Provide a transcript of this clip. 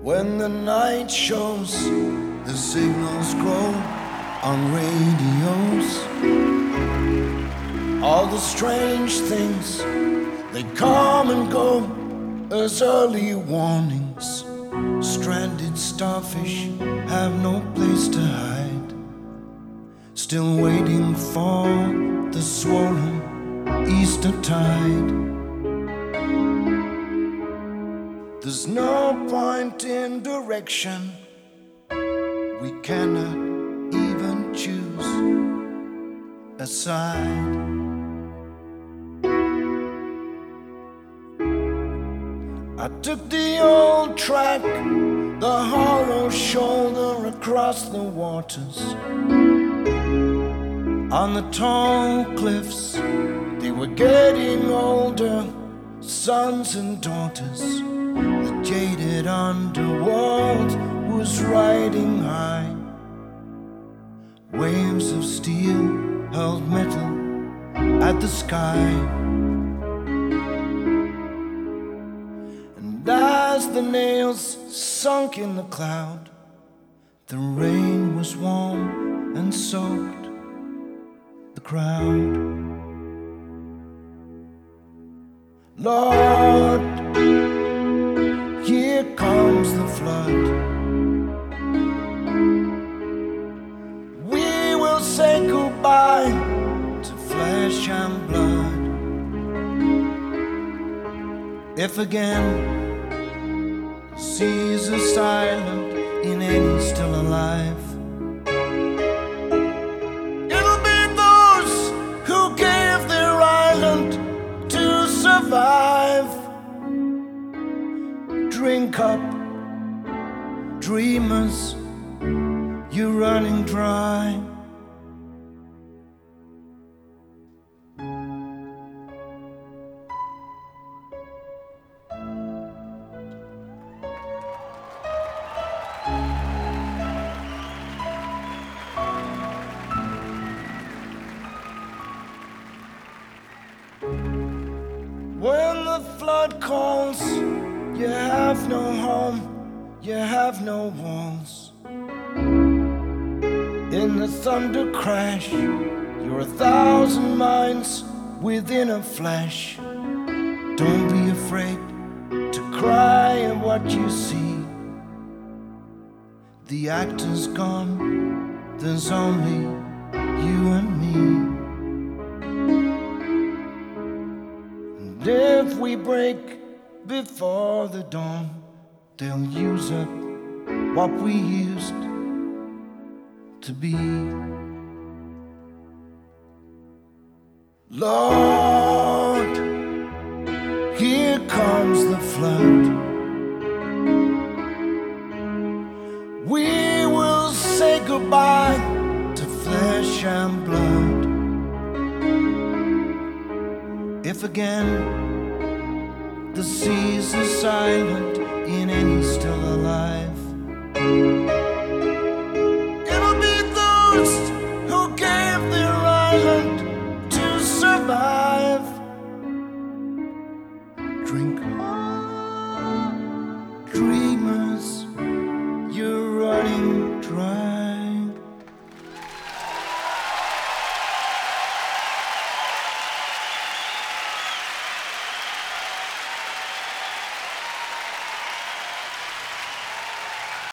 When the night shows, the signals grow on radios. All the strange things, they come and go as early warnings. Stranded starfish have no place to hide, still waiting for the swollen Easter tide. There's no point in direction, we cannot even choose a side. I took the old track, the hollow shoulder across the waters. On the tall cliffs, they were getting older, sons and daughters. The jaded underworld was riding high. Waves of steel hurled metal at the sky. And as the nails sunk in the cloud, the rain was warm and soaked the crowd. Lord, here comes the flood. We will say goodbye to flesh and blood. If again seas are silent in any still alive, it'll be those who gave their island to survive. Drink up, dreamers, you're running dry. When the flood calls, you have no home, you have no walls. In the thunder crash, you're 1,000 minds within a flash. Don't be afraid to cry at what you see. The actor's gone, there's only you and me. And if we break before the dawn, they'll use up what we used to be. Lord, here comes the flood. We will say goodbye to flesh and blood. If again the seas are silent in any still alive, it'll be those who gave their island